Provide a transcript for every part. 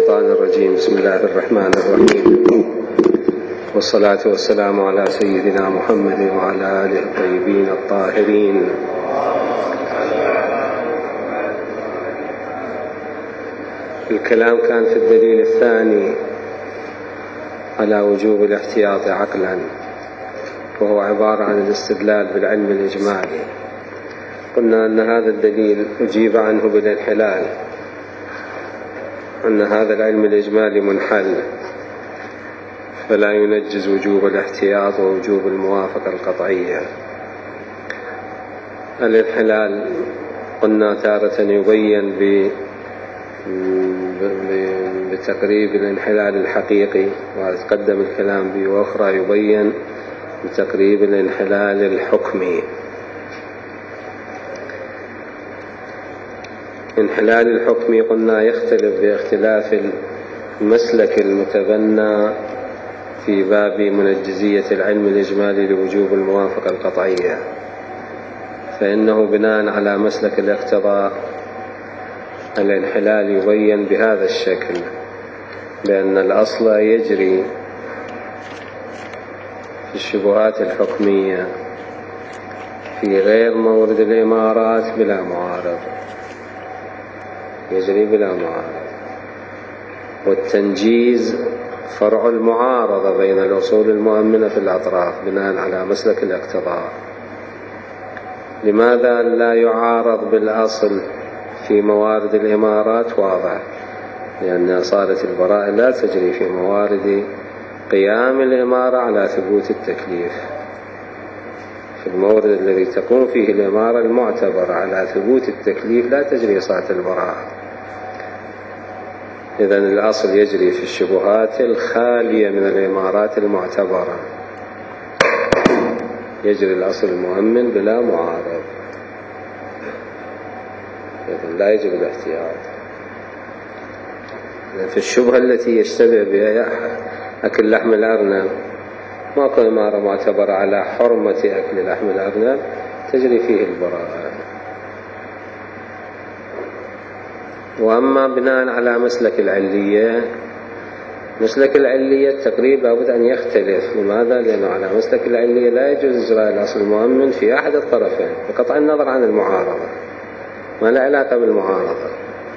الشيطان الرجيم. بسم الله الرحمن الرحيم، والصلاة والسلام على سيدنا محمد وعلى آله الطيبين الطاهرين. الكلام كان في الدليل الثاني على وجوب الاحتياط عقلا، وهو عبارة عن الاستدلال بالعلم الإجمالي. قلنا أن هذا الدليل أجيب عنه بالانحلال، أن هذا العلم الإجمالي منحل، فلا ينجز وجوب الاحتياط ووجوب الموافقة القطعية. الانحلال قلنا تارة يبين بتقريب الانحلال الحقيقي، وتقدم الكلام به، وأخرى يبين بتقريب الانحلال الحكمي. انحلال الحكمي قلنا يختلف باختلاف المسلك المتبنى في باب منجزية العلم الإجمالي لوجوب الموافقة القطعية، فإنه بناء على مسلك الاقتضاء الانحلال يبين بهذا الشكل، بأن الأصل يجري في الشبهات الحكمية في غير مورد الإمارات بلا معارض، يجري بلا معارض. والتنجيز فرع المعارضة بين الأصول المؤمنة في الأطراف بناء على مسلك الاقتضاء. لماذا لا يعارض بالأصل في موارد الإمارات؟ واضح، لأن أصالة البراءة لا تجري في موارد قيام الإمارة على ثبوت التكليف. في المورد الذي تقوم فيه الإمارة المعتبر على ثبوت التكليف لا تجري أصالة البراءة. إذن الأصل يجري في الشبهات الخالية من الإمارات المعتبرة، يجري الأصل المؤمن بلا معارض، إذن لا يجب الاحتياط. في الشبهة التي يشتبه بها أكل لحم الأرنب، ماكو إمارة معتبرة على حرمة أكل لحم الأرنب، تجري فيه البراءة. وأما بناء على مسلك العلية، مسلك العلية التقريب لابد أن يختلف. لماذا؟ لأنه على مسلك العلية لا يجوز إجراء الأصل المؤمن في أحد الطرفين بقطع النظر عن المعارضة، ما له علاقة بالمعارضة.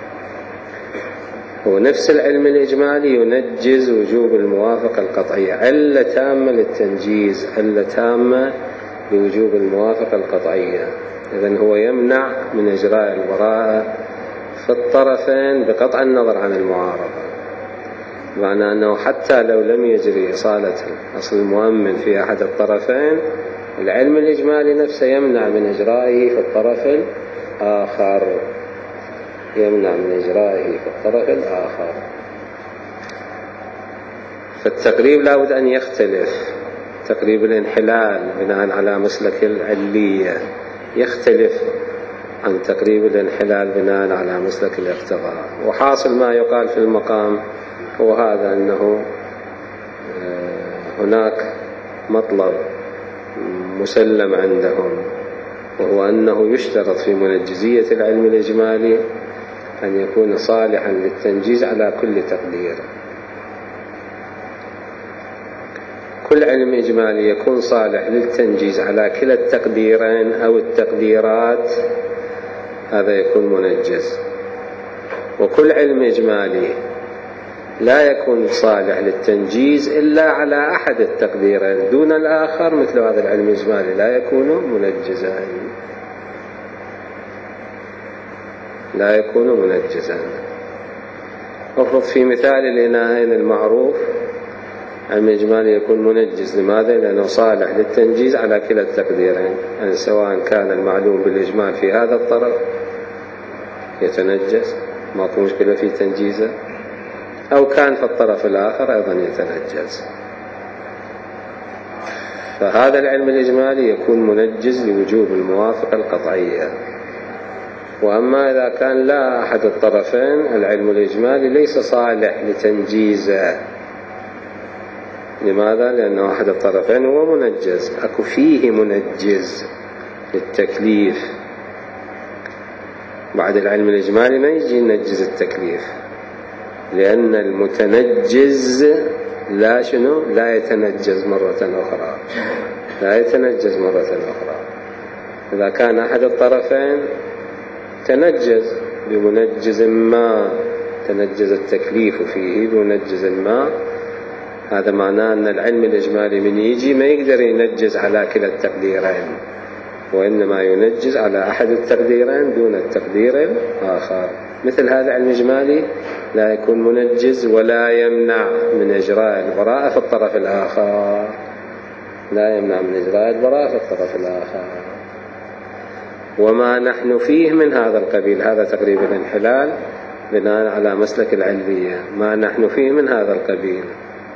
ونفس العلم الإجمالي ينجز وجوب الموافقة القطعية، علة تامة للتنجيز، علة تامة لوجوب الموافقة القطعية. إذن هو يمنع من إجراء البراءة في الطرفين بقطع النظر عن المعارضة، معنى أنه حتى لو لم يجري إصالة أصل المؤمن في أحد الطرفين، العلم الإجمالي نفسه يمنع من إجرائه في الطرف الآخر، يمنع من إجرائه في الطرف الآخر. فالتقريب لابد أن يختلف. تقريب الانحلال بناء على مسلك العلية يختلف عن تقريب الانحلال بناء على مسلك الاقتضاء. وحاصل ما يقال في المقام هو هذا، أنه هناك مطلب مسلم عندهم، وهو أنه يشترط في منجزية العلم الإجمالي أن يكون صالحا للتنجيز على كل تقدير. كل علم إجمالي يكون صالح للتنجيز على كلا التقديرين أو التقديرات، هذا يكون منجز. وكل علم إجمالي لا يكون صالح للتنجيز إلا على أحد التقديرين دون الآخر، مثل هذا العلم الإجمالي لا يكون منجزا، لا يكون منجزا. أفرض في مثال الإناءين المعروف علم إجمالي يكون منجز. لماذا؟ لأنه صالح للتنجيز على كلا التقديرين، يعني سواء كان المعلوم بالإجمال في هذا الطرف يتنجز، ماكو مشكلة في تنجيزه، أو كان في الطرف الآخر أيضا يتنجز. فهذا العلم الإجمالي يكون منجز لوجوب الموافقة القطعية. وأما إذا كان لا أحد الطرفين، العلم الإجمالي ليس صالح لتنجيزه. لماذا؟ لأنه أحد الطرفين هو منجز، أكو فيه منجز للتكليف. بعد العلم الإجمالي ما يجي ينجز التكليف، لأن المتنجز لا يتنجز مرة أخرى، لا يتنجز مرة أخرى. إذا كان أحد الطرفين تنجز بمنجز ما، تنجز التكليف فيه بمنجز ما، هذا معناه أن العلم الإجمالي من يجي ما يقدر ينجز على كلا التقديرين، وإنما ينجز على أحد التقديرين دون التقدير الآخر. مثل هذا العلم الإجمالي لا يكون منجز ولا يمنع من إجراء البراءة في الطرف الآخر، لا يمنع من إجراء البراءة في الطرف الآخر. وما نحن فيه من هذا القبيل، هذا تقريب الانحلال بناء على مسلك العلمية، ما نحن فيه من هذا القبيل.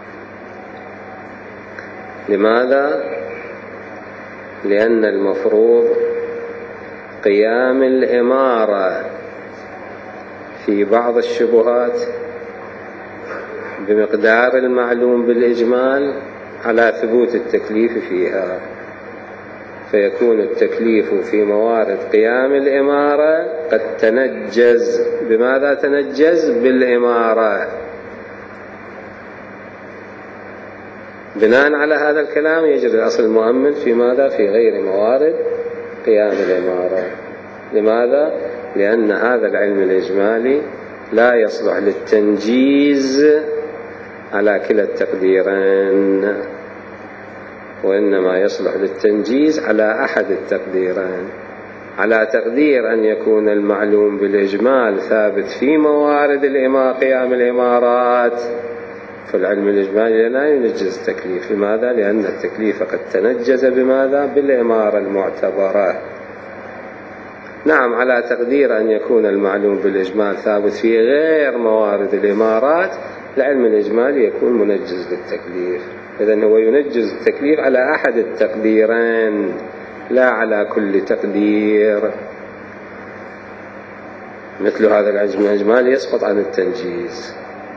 لماذا؟ لأن المفروض قيام الإمارة في بعض الشبهات بمقدار المعلوم بالإجمال على ثبوت التكليف فيها، فيكون التكليف في موارد قيام الإمارة قد تنجز. بماذا تنجز؟ بالإمارة. بناء على هذا الكلام يجري الأصل المؤمن في ماذا؟ في غير موارد قيام الإمارة. لماذا؟ لأن هذا العلم الإجمالي لا يصلح للتنجيز على كلا التقديرين، وإنما يصلح للتنجيز على أحد التقديرين، على تقدير أن يكون المعلوم بالإجمال ثابت في موارد قيام الإمارات، فالعلم الإجمالي لا ينجز التكليف. لماذا؟ لأن التكليف قد تنجز بماذا؟ بالإمارة المعتبرة. نعم، على تقدير أن يكون المعلوم بالإجمال ثابت في غير موارد الإمارات، العلم الإجمالي يكون منجز للتكليف. إذن هو ينجز التكليف على أحد التقديرين لا على كل تقدير. مثل هذا العلم الإجمالي يسقط عن التنجيز،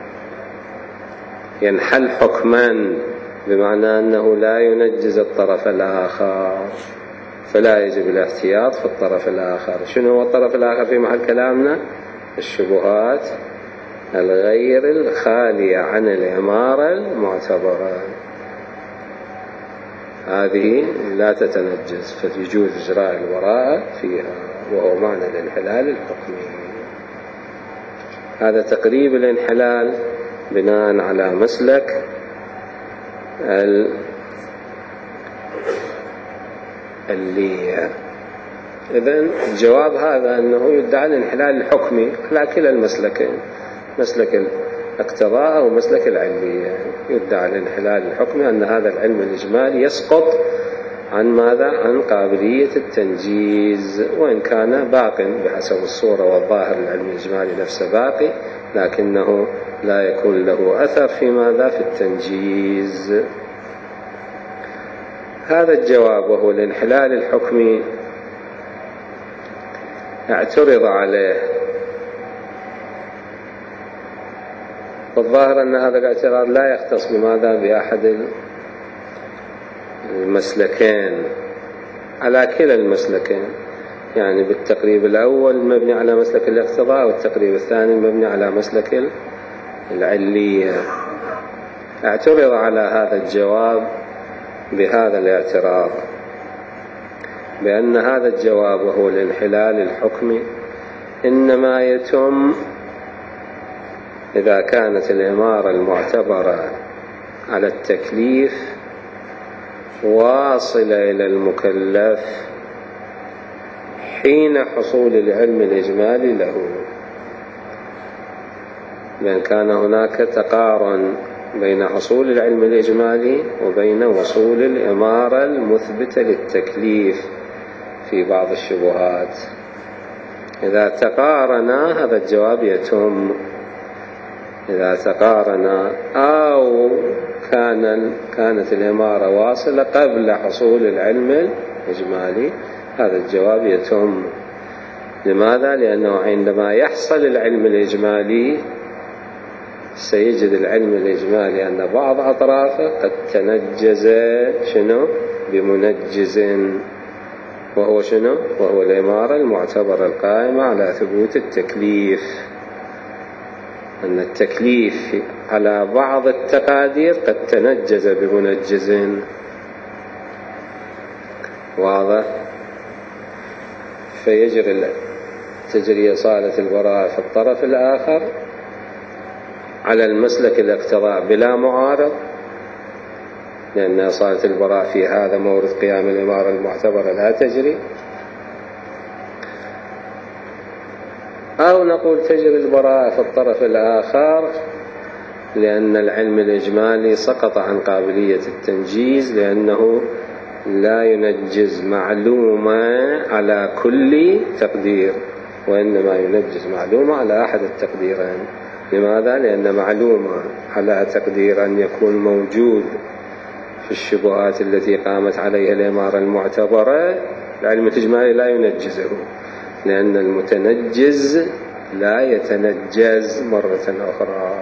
ينحل حكما، بمعنى أنه لا ينجز الطرف الآخر، فلا يجب الاحتياط في الطرف الآخر. شنو هو الطرف الآخر في محل كلامنا؟ الشبهات الغير الخالية عن الإمارة المعتبرة، هذه لا تتنجز، فيجوز إجراء البراءة فيها، وهو معنى الانحلال الحكمي. هذا تقريب الانحلال بناء على مسلك اللي إذن الجواب هذا أنه يدعى الانحلال الحكمي على كلا المسلكين، مسلك الاقتضاء ومسلك العلمية. يدعى الانحلال الحكمي أن هذا العلم الإجمالي يسقط عن ماذا؟ عن قابلية التنجيز، وإن كان باق بحسب الصورة والظاهر العلم الإجمالي نفسه باقي، لكنه لا يكون له أثر في ماذا؟ في التنجيز. هذا الجواب وهو الانحلال الحكمي اعترض عليه، والظاهر أن هذا الاعتراض لا يختص بماذا؟ بأحد المسلكين، على كلا المسلكين، يعني بالتقريب الأول مبني على مسلك الاقتضاء، والتقريب الثاني مبني على مسلك العلية. اعترض على هذا الجواب بهذا الاعتراض، بأن هذا الجواب وهو الانحلال الحكمي إنما يتم إذا كانت الإمارة المعتبرة على التكليف واصلة إلى المكلف حين حصول العلم الإجمالي له، بأن كان هناك تقارن بين حصول العلم الإجمالي وبين وصول الإمارة المثبتة للتكليف في بعض الشبهات. إذا تقارنا هذا الجواب يتم. إذا تقارنا أو كانت الإمارة واصلة قبل حصول العلم الإجمالي، هذا الجواب يتم. لماذا؟ لأنه عندما يحصل العلم الإجمالي سيجد العلم الإجمالي أن بعض أطرافه قد تنجز بمنجز، وهو وهو الإمارة المعتبرة القائمة على ثبوت التكليف. أن التكليف على بعض التقادير قد تنجز بمنجز. واضح؟ تجري إصالة البراءة في الطرف الآخر على المسلك الاقتضاء بلا معارض، لأن إصالة البراءة في هذا مورد قيام الإمارة المعتبرة لا تجري، أو نقول تجري البراءة في الطرف الآخر لأن العلم الإجمالي سقط عن قابلية التنجيز، لأنه لا ينجز معلومة على كل تقدير، وإنما ينجز معلومة على أحد التقديرين. لماذا؟ لأن معلومة على تقدير أن يكون موجود في الشبهات التي قامت عليها الإمارة المعتبرة، العلم الإجمالي لا ينجزه، لأن المتنجز لا يتنجز مرة أخرى.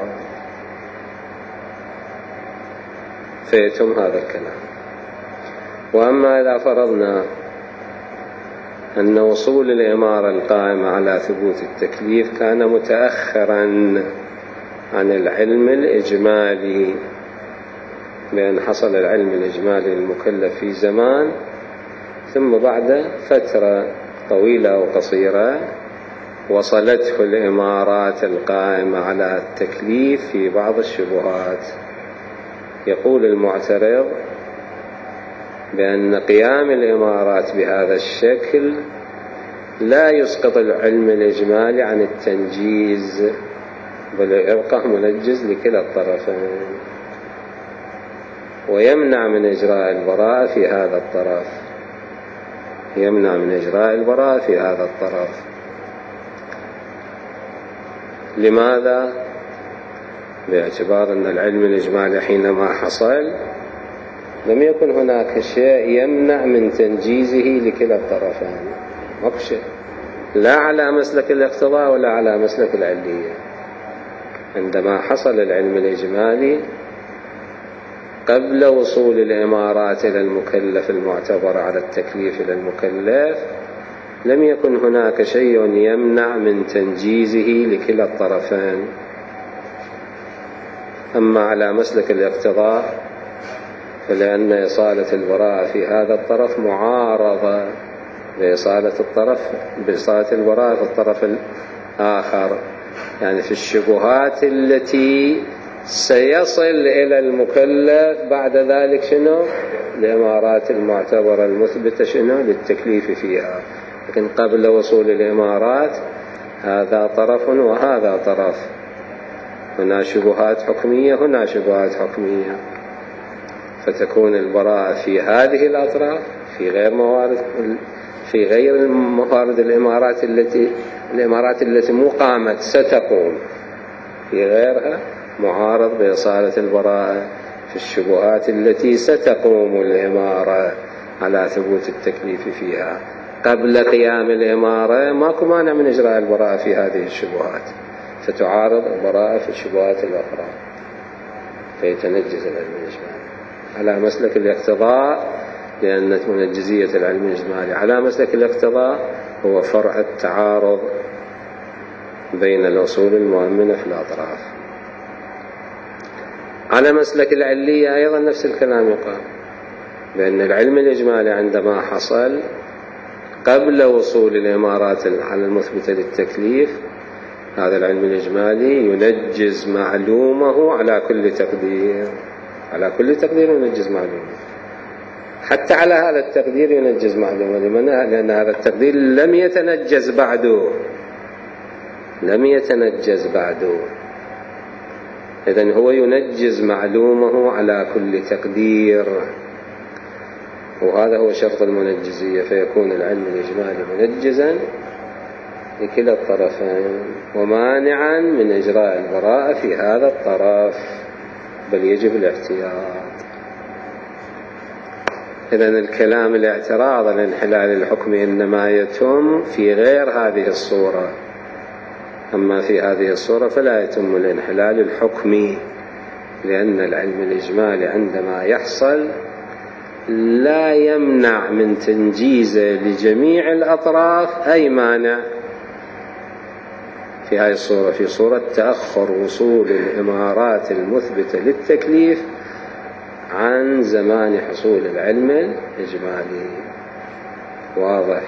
فيتم هذا الكلام. وأما إذا فرضنا أن وصول الإمارة القائمة على ثبوت التكليف كان متأخرا عن العلم الإجمالي، بأن حصل العلم الإجمالي للمكلف في زمان، ثم بعد فترة طويلة أو قصيرة وصلته الإمارات القائمة على التكليف في بعض الشبهات، يقول المعترض بأن قيام الإمارات بهذا الشكل لا يسقط العلم الإجمالي عن التنجيز، بل يبقى منجز لكلا الطرفين، ويمنع من إجراء البراءة في هذا الطرف، يمنع من إجراء البراءة في هذا الطرف. لماذا؟ باعتبار أن العلم الإجمالي حينما حصل لم يكن هناك شيء يمنع من تنجيزه لكلا الطرفين، مقشة لا على مسلك الاقتضاء ولا على مسلك العلية. عندما حصل العلم الإجمالي قبل وصول الإمارات إلى المكلف المعتبر على التكليف إلى المكلف، لم يكن هناك شيء يمنع من تنجيزه لكلا الطرفين. أما على مسلك الاقتضاء فلأن إصالة البراءة في هذا الطرف معارضة بإصالة البراءة في الطرف الآخر، يعني في الشبهات التي سيصل إلى المكلف بعد ذلك شنو؟ الإمارات المعتبرة المثبتة شنو؟ للتكليف فيها. لكن قبل وصول الإمارات هذا طرف وهذا طرف، هنا شبهات حكمية هنا شبهات حكمية، فتكون البراءة في هذه الأطراف في غير موارد الإمارات التي مو قامت ستقوم في غيرها، معارض بإصالة البراءة في الشبهات التي ستقوم الإمارة على ثبوت التكليف فيها. قبل قيام الإمارة ماكو مانع من إجراء البراءة في هذه الشبهات، فتعارض البراءة في الشبهات الأخرى فيتنجز العلم الإجمالي على مسلك الاقتضاء، لأن منجزية العلم الإجمالي على مسلك الاقتضاء هو فرع التعارض بين الأصول المؤمنة في الأطراف. على مسلك العلية أيضا نفس الكلام يقال، بأن العلم الإجمالي عندما حصل قبل وصول الإمارات على المثبتة للتكليف، هذا العلم الإجمالي ينجز معلومه على كل تقدير، على كل تقدير ينجز معلومه، حتى على هذا التقدير ينجز معلومه. لأن هذا التقدير لم يتنجز بعده، إذن هو ينجز معلومه على كل تقدير، وهذا هو شرط المنجزية، فيكون العلم الإجمالي منجزا لكلا الطرفين ومانعا من إجراء البراءة في هذا الطرف، بل يجب الاحتياط. إذن الكلام الاعتراض على انحلال الحكم إنما يتم في غير هذه الصورة، أما في هذه الصورة فلا يتم الانحلال الحكمي، لأن العلم الإجمالي عندما يحصل لا يمنع من تنجيزه لجميع الأطراف أي مانع، في هذه الصورة، في صورة تأخر وصول الإمارات المثبتة للتكليف عن زمان حصول العلم الإجمالي. واضح؟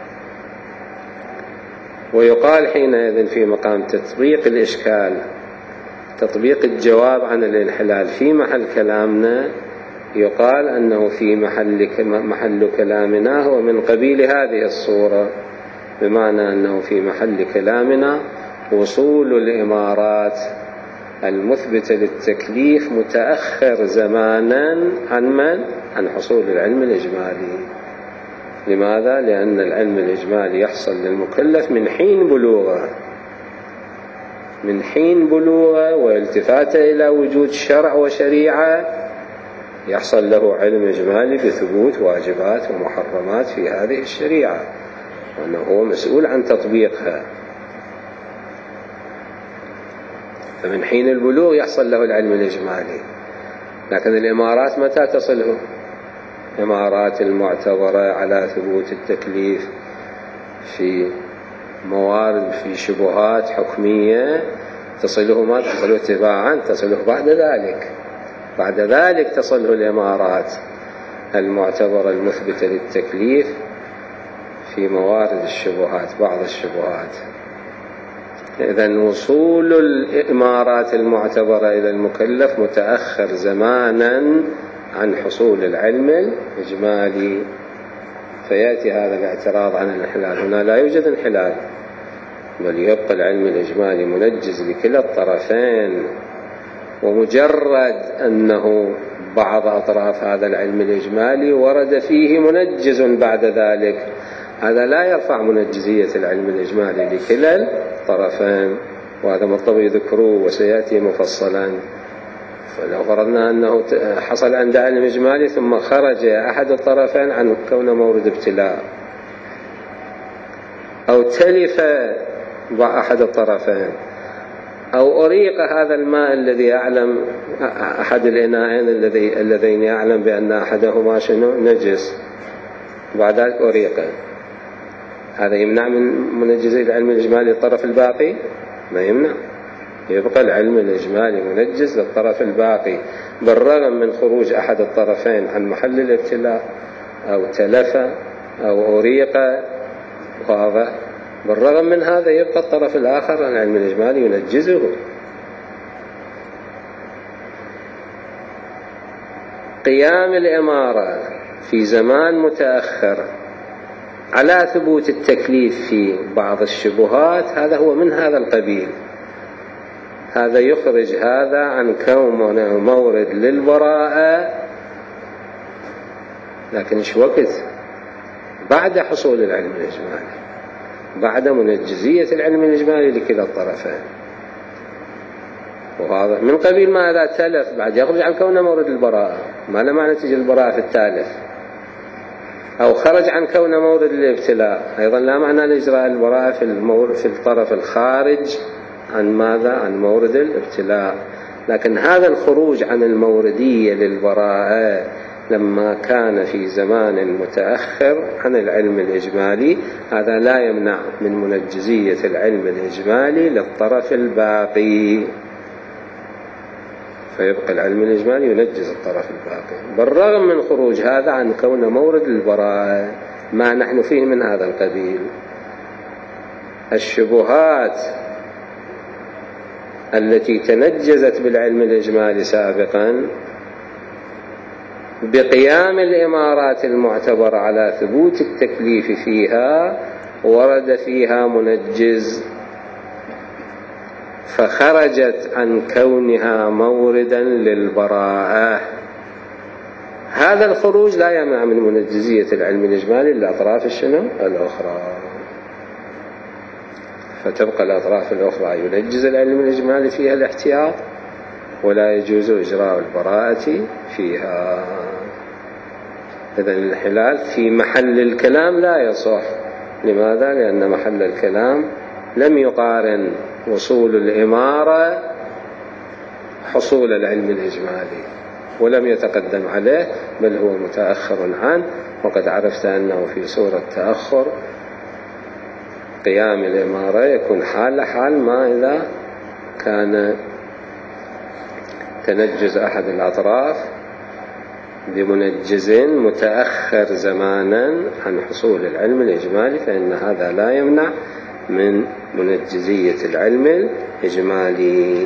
ويقال حينئذ في مقام تطبيق الإشكال، تطبيق الجواب عن الانحلال في محل كلامنا، يقال أنه في محل كلامنا هو من قبيل هذه الصورة، بمعنى أنه في محل كلامنا وصول الإمارات المثبتة للتكليف متأخر زمانا عن من؟ عن حصول العلم الإجمالي. لماذا؟ لأن العلم الإجمالي يحصل للمكلف من حين بلوغه، من حين بلوغه والتفاته إلى وجود شرع وشريعة يحصل له علم إجمالي بثبوت واجبات ومحرمات في هذه الشريعة، وأنه هو مسؤول عن تطبيقها. فمن حين البلوغ يحصل له العلم الإجمالي. لكن الإمارات متى تصله؟ الإمارات المعتبرة على ثبوت التكليف في موارد، في شبهات حكمية، تصله ما تصله تباعا، تصله بعد ذلك. بعد ذلك تصله الإمارات المعتبرة المثبتة للتكليف في موارد الشبهات، بعض الشبهات. إذن وصول الإمارات المعتبرة إلى المكلف متأخر زمانا عن حصول العلم الإجمالي. فيأتي هذا الاعتراض عن الانحلال. هنا لا يوجد انحلال، بل يبقى العلم الإجمالي منجز لكلا الطرفين، ومجرد أنه بعض أطراف هذا العلم الإجمالي ورد فيه منجز بعد ذلك، هذا لا يرفع منجزية العلم الإجمالي لكلا الطرفين، وهذا مطلب يذكروه وسيأتي مفصلا. فلو فرضنا أنه حصل عند علم إجمالي ثم خرج أحد الطرفين عن كون مورد ابتلاء، أو تلف أحد الطرفين، أو أريق هذا الماء الذي يعلم أحد الإناءين اللذين يعلم بأن أحدهما شنو نجس، وبعد ذلك أريقه، هذا يمنع من منجزي العلم الإجمالي الطرف الباقي؟ ما يمنع، يبقى العلم الإجمالي منجز للطرف الباقي بالرغم من خروج أحد الطرفين عن محل الابتلاء، أو تلف أو أريق، واضح؟ بالرغم من هذا يبقى الطرف الآخر العلم الإجمالي ينجزه. قيام الإمارة في زمان متأخر على ثبوت التكليف في بعض الشبهات، هذا هو من هذا القبيل، هذا يخرج هذا عن كونه مورد للبراءة، لكن إيش وقت؟ بعد حصول العلم الإجمالي، بعد منجزية العلم الإجمالي لكلا الطرفين. وهذا من قبيل ما إذا تلف بعد يخرج عن كونه مورد البراءة، ما له معنى تجي البراءة في التالف، أو خرج عن كونه مورد الابتلاء، أيضا لا معنى لإجراء البراءة في الطرف الخارج عن ماذا؟ عن مورد الابتلاء. لكن هذا الخروج عن الموردية للبراءة لما كان في زمان متأخر عن العلم الإجمالي، هذا لا يمنع من منجزية العلم الإجمالي للطرف الباقي، فيبقى العلم الإجمالي ينجز الطرف الباقي بالرغم من خروج هذا عن كون مورد البراءة. ما نحن فيه من هذا القبيل الشبهات التي تنجزت بالعلم الإجمالي سابقا بقيام الإمارات المعتبرة على ثبوت التكليف فيها، ورد فيها منجز فخرجت عن كونها موردا للبراءة. هذا الخروج لا يمنع من منجزية العلم الإجمالي للأطراف الأخرى، فتبقى الأطراف الأخرى ينجز العلم الإجمالي فيها الاحتياط، ولا يجوز إجراء البراءة فيها. إذن الانحلال في محل الكلام لا يصح. لماذا؟ لأن محل الكلام لم يقارن وصول الإمارة حصول العلم الإجمالي، ولم يتقدم عليه، بل هو متأخر عنه. وقد عرفت أنه في صورة تأخر قيام الإمارة يكون حال ما إذا كان تنجز أحد الأطراف بمنجز متأخر زمانا عن حصول العلم الإجمالي، فإن هذا لا يمنع من منجزية العلم الإجمالي.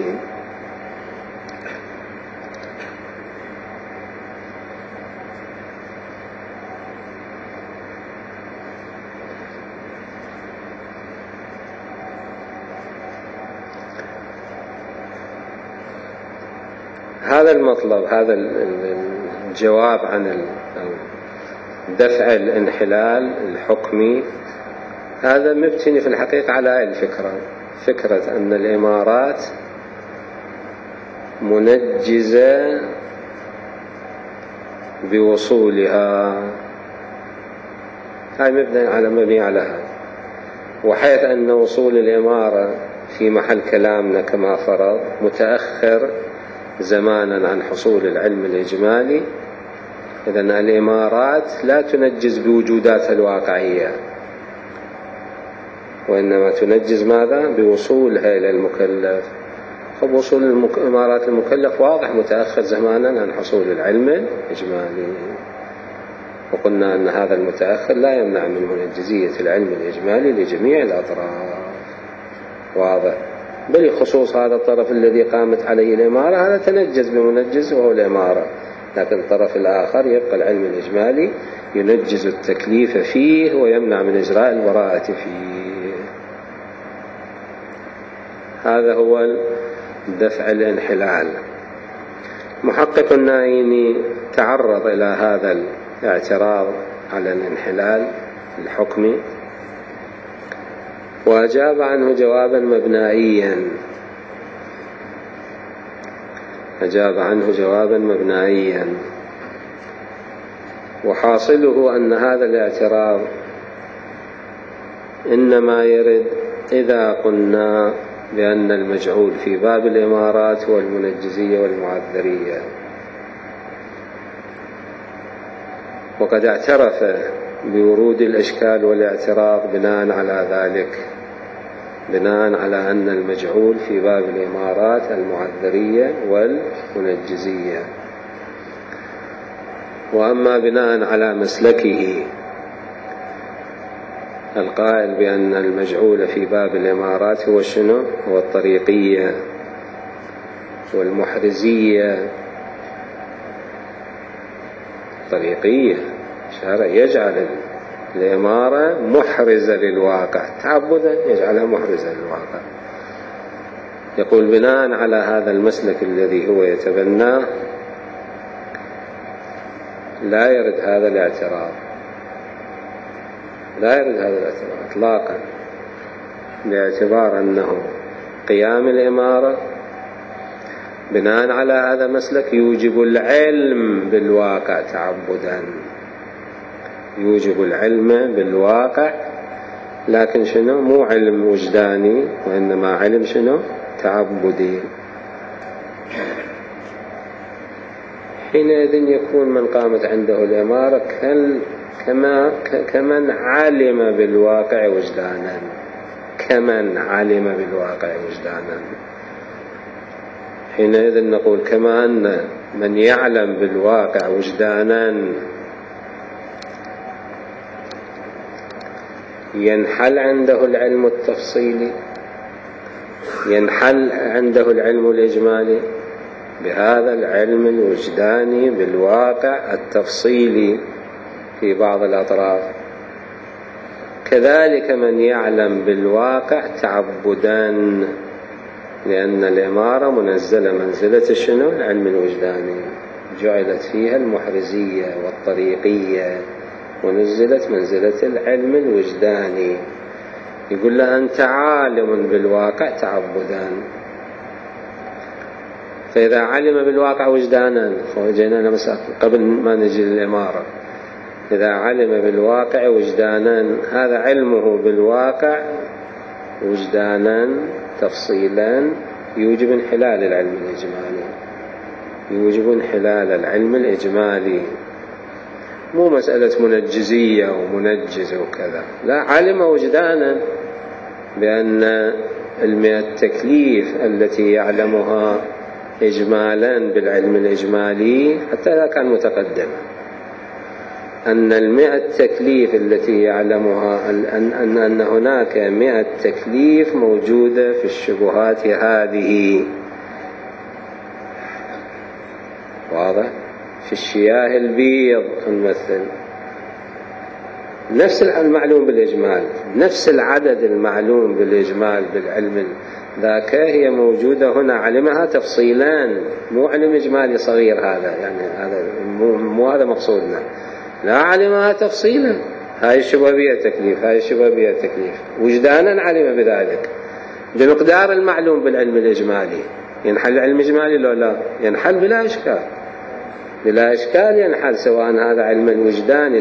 هذا المطلب، هذا الجواب عن دفع الانحلال الحكمي، هذا مبتني في الحقيقة على الفكرة، فكرة أن الإمارات منجزة بوصولها، هاي مبني على هذا، وحيث أن وصول الإمارة في محل كلامنا كما فرض متأخر زمانا عن حصول العلم الإجمالي، إذن الإمارات لا تنجز بوجوداتها الواقعية، وإنما تنجز ماذا؟ بوصولها إلى المكلف. وصول الإمارات المكلف واضح متأخر زمانا عن حصول العلم الإجمالي، وقلنا أن هذا المتأخر لا يمنع من منجزية العلم الإجمالي لجميع الأطراف، واضح. بل خصوص هذا الطرف الذي قامت عليه الإمارة هذا تنجز بمنجز وهو الإمارة، لكن الطرف الآخر يبقى العلم الإجمالي ينجز التكليف فيه ويمنع من إجراء البراءة فيه. هذا هو دفع الانحلال. محقق النايني تعرض إلى هذا الاعتراض على الانحلال الحكمي وأجاب عنه جوابا مبنائيا، أجاب عنه جوابا مبنائيا، وحاصله أن هذا الاعتراض إنما يرد إذا قلنا بأن المجعول في باب الإمارات هو المنجزية والمعذرية، وقد اعترف بورود الإشكال والاعتراض بناء على ذلك، بناء على أن المجعول في باب الإمارات المعذرية والمنجزية. وأما بناء على مسلكه القائل بأن المجعول في باب الإمارات هو شنو؟ هو الطريقية والمحرزية. طريقية شرع يجعل الإمارة محرزة للواقع، تعبدا يجعلها محرزة للواقع. يقول بناء على هذا المسلك الذي هو يتبناه لا يرد هذا الاعتراض، لا يرد هذا الاعتراض إطلاقا، باعتبار أنه قيام الإمارة بناء على هذا المسلك يوجب العلم بالواقع تعبدا، يوجب العلم بالواقع، لكن شنو؟ مو علم وجداني، وإنما علم شنو؟ تعبدي. حينئذ يكون من قامت عنده الإمارة كمن علم بالواقع وجدانا، كمن علم بالواقع وجدانا. حينئذ نقول كما أن من يعلم بالواقع وجدانا ينحل عنده العلم التفصيلي، ينحل عنده العلم الإجمالي بهذا العلم الوجداني بالواقع التفصيلي في بعض الأطراف، كذلك من يعلم بالواقع تعبدا، لأن الإمارة منزلة منزلة شنو؟ العلم الوجداني، جعلت فيها المحرزية والطريقية ونزلت منزلة العلم الوجداني. يقول له أنت عالم بالواقع تعبدا، فإذا علم بالواقع وجدانا، وجينا مسألة قبل ما نجي للإمارة، إذا علم بالواقع وجدانا هذا علمه بالواقع وجدانا تفصيلا يوجب انحلال العلم الإجمالي، يوجب انحلال العلم الإجمالي، مو مسألة منجزية ومنجز وكذا، لا، علم وجدانا بأن التكليف التي يعلمها إجمالا بالعلم الإجمالي حتى لا كان متقدم، أن 100 تكليف التي يعلمها أن هناك 100 تكليف موجودة في الشبهات هذه، واضح؟ في الشياه البيض نمثل نفس المعلوم بالإجمال، نفس العدد المعلوم بالإجمال بالعلم ذاك هي موجودة هنا، علمها تفصيلا، مو علم إجمالي صغير هذا، يعني هذا مو هذا مقصودنا، لا، علمها تفصيلا. هاي الشبهة بها تكليف، هاي الشبهة بها تكليف، وجدانا علم بذلك بمقدار المعلوم بالعلم الإجمالي. ينحل العلم الإجمالي لو لا؟ ينحل بلا إشكال، بلا إشكال ينحل، سواء هذا علم الوجدان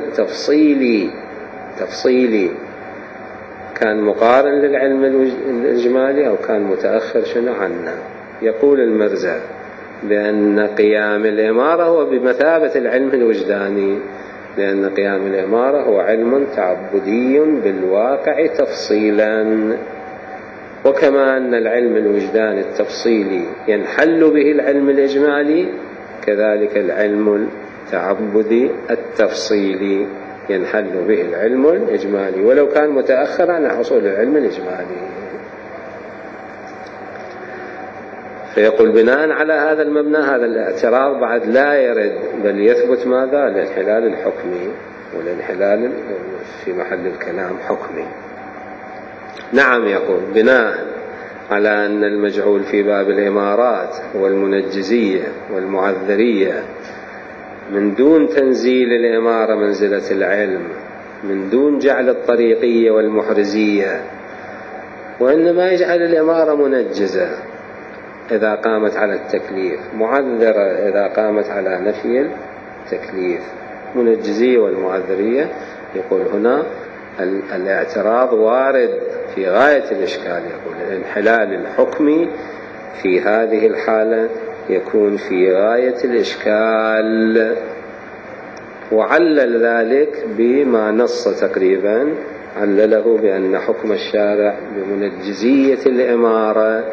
تفصيلي كان مقارن للعلم الإجمالي أو كان متأخر شنو عنه. يقول المرزا بأن قيام الإمارة هو بمثابة العلم الوجداني، لأن قيام الإمارة هو علم تعبدي بالواقع تفصيلا، وكما أن العلم الوجداني التفصيلي ينحل به العلم الإجمالي، كذلك العلم التعبدي التفصيلي ينحل به العلم الإجمالي ولو كان متأخر عن حصول العلم الإجمالي. فيقول بناء على هذا المبنى هذا الاعتراض بعد لا يرد، بل يثبت ماذا؟ الانحلال الحكمي، والانحلال في محل الكلام حكمي. نعم، يقول بناء على أن المجعول في باب الإمارات والمنجزية والمعذرية من دون تنزيل الإمارة منزلة العلم، من دون جعل الطريقية والمحرزية، وإنما يجعل الإمارة منجزة إذا قامت على التكليف، معذرة إذا قامت على نفي التكليف، منجزية والمعذرية. يقول هنا الاعتراض وارد في غاية الإشكال. يقول الانحلال الحكمي في هذه الحالة يكون في غاية الإشكال، وعلل ذلك بما نص تقريبا، علله بأن حكم الشارع بمنجزية الإمارة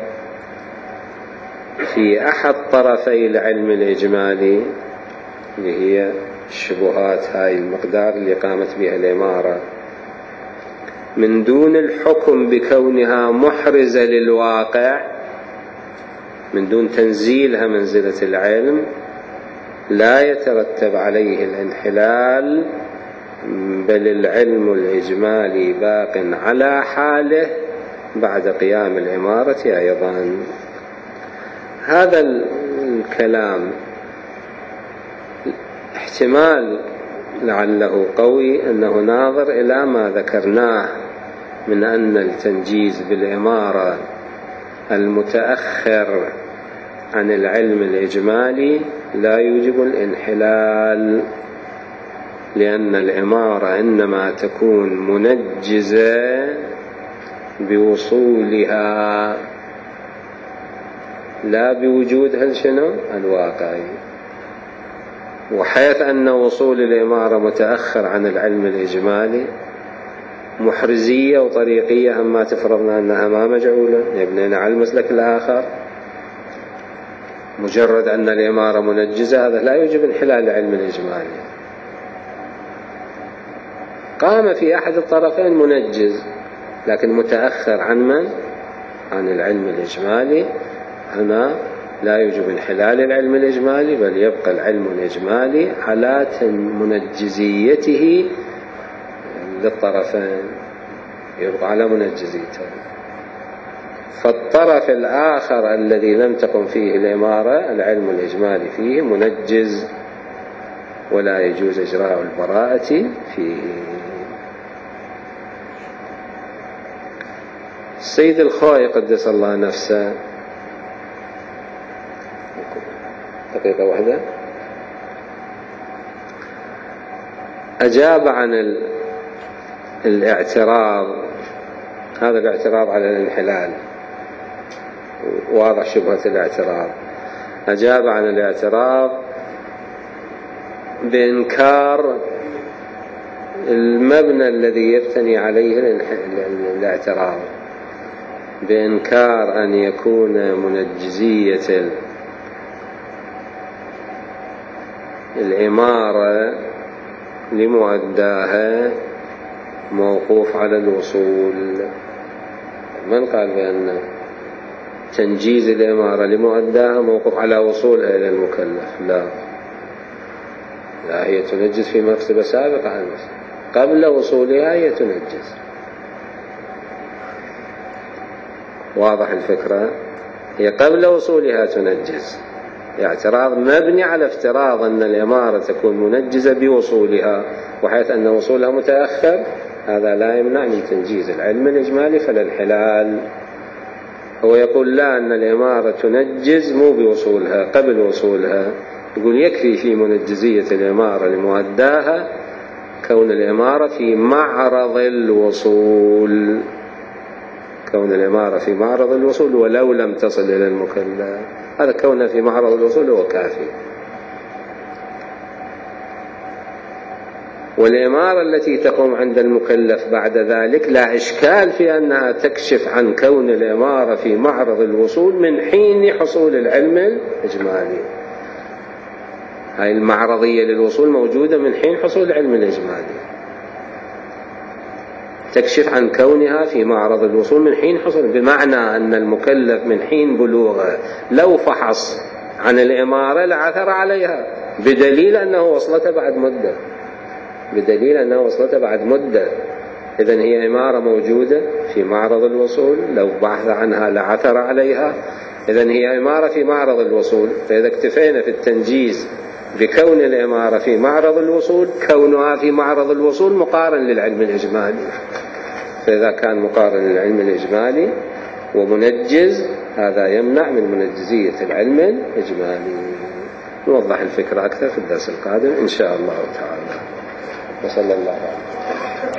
في أحد طرفي العلم الإجمالي اللي هي الشبهات، هاي المقدار اللي قامت بها الإمارة، من دون الحكم بكونها محرزة للواقع، من دون تنزيلها منزلة العلم، لا يترتب عليه الانحلال، بل العلم الإجمالي باق على حاله بعد قيام الإمارة أيضا. هذا الكلام احتمال لعله قوي أنه ناظر إلى ما ذكرناه من أن التنجيز بالإمارة المتأخر عن العلم الإجمالي لا يوجب الانحلال، لأن الإمارة إنما تكون منجزة بوصولها لا بوجودها الواقعي، وحيث أن وصول الإمارة متأخر عن العلم الإجمالي، محرزية وطريقية، أما تفرضنا أنها ما مجعولة يبنينا على المسلك الآخر، مجرد أن الإمارة منجزة هذا لا يوجب انحلال العلم الإجمالي. قام في أحد الطرفين منجز لكن متأخر عن من؟ عن العلم الإجمالي، هنا لا يوجب انحلال العلم الإجمالي، بل يبقى العلم الإجمالي على منجزيته للطرفين، يبقى على منجزيته. فالطرف الآخر الذي لم تقم فيه الإمارة العلم الإجمالي فيه منجز، ولا يجوز إجراء البراءة فيه. السيد الخوئي قدس الله نفسه، دقيقة واحدة، أجاب عن الاعتراض، هذا الاعتراض على الانحلال، واضح شبهة الاعتراض، أجاب عن الاعتراض بإنكار المبنى الذي يبتني عليه الاعتراض، بإنكار أن يكون منجزية العمارة لمؤداها موقوف على الوصول. من قال بأن تنجيز العمارة لمؤداها موقوف على وصولها إلى المكلف؟ لا، هي تنجز في مرتبة سابقة عن قبل وصولها هي تنجز. واضح الفكرة؟ هي قبل وصولها تنجز. اعتراض مبني على افتراض أن العمارة تكون منجزة بوصولها، وحيث أن وصولها متأخر هذا لا يمنع من تنجيز العلم الإجمالي فلا انحلال. هو يقول لا، أن العمارة تنجز مو بوصولها، قبل وصولها. يقول يكفي في منجزية العمارة لمؤداها كون العمارة في معرض الوصول، كون العمارة في معرض الوصول ولو لم تصل إلى المكلف، هذا كونها في معرض الوصول هو كافي. والعمارة التي تقوم عند المكلف بعد ذلك لا إشكال في أنها تكشف عن كون العمارة في معرض الوصول من حين حصول العلم الإجمالي. هاي المعرضية للوصول موجودة من حين حصول العلم الإجمالي، تكشف عن كونها في معرض الوصول من حين حصول، بمعنى أن المكلف من حين بلوغه لو فحص عن العمارة لعثر عليها، بدليل أنه وصلت بعد مدة. إذن هي عمارة موجودة في معرض الوصول، لو بحث عنها لعثر عليها. إذن هي عمارة في معرض الوصول. فإذا اكتفينا في التنجيز بكون العمارة في معرض الوصول، كونها في معرض الوصول مقارن للعلم الإجمالي. فإذا كان مقارن للعلم الإجمالي ومنجز، هذا يمنع من منجزية العلم الإجمالي. نوضح الفكرة أكثر في الدرس القادم إن شاء الله تعالى. وصلى الله عليه وسلم.